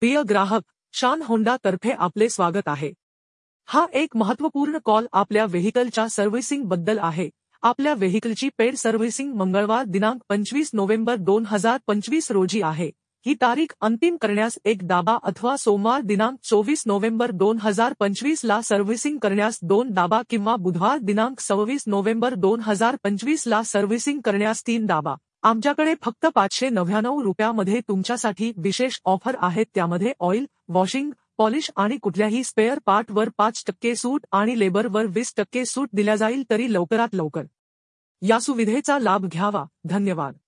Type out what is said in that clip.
प्रिय ग्राहक, शान होंडा तर्फे आपले स्वागत आहे। हा एक महत्त्वपूर्ण कॉल आपल्या व्हेइकलच्या सर्व्हिसिंग बद्दल आहे। आपल्या व्हेइकलची पेड सर्व्हिसिंग मंगळवार दिनांक 25 नोव्हेंबर 2025 रोजी आहे। ही तारीख अंतिम करण्यास एक दाबा अथवा सोमवार दिनांक 24 नोव्हेंबर 2025 ला सर्व्हिसिंग करण्यास 2 दाबा किंवा बुधवार दिनांक 26 नोव्हेंबर 2025 ला सर्व्हिसिंग करण्यास 3 दाबा। आमच्याकडे फक्त 599 रुपयामध्ये तुमच्यासाठी विशेष ऑफर आहेत, त्यामध्ये ऑइल, वॉशिंग, पॉलिश आणि कुठल्याही स्पेअर पार्टवर 5% सूट आणि लेबरवर 20% सूट दिल्या जाईल। तरी लवकरात लवकर या सुविधेचा लाभ घ्यावा। धन्यवाद।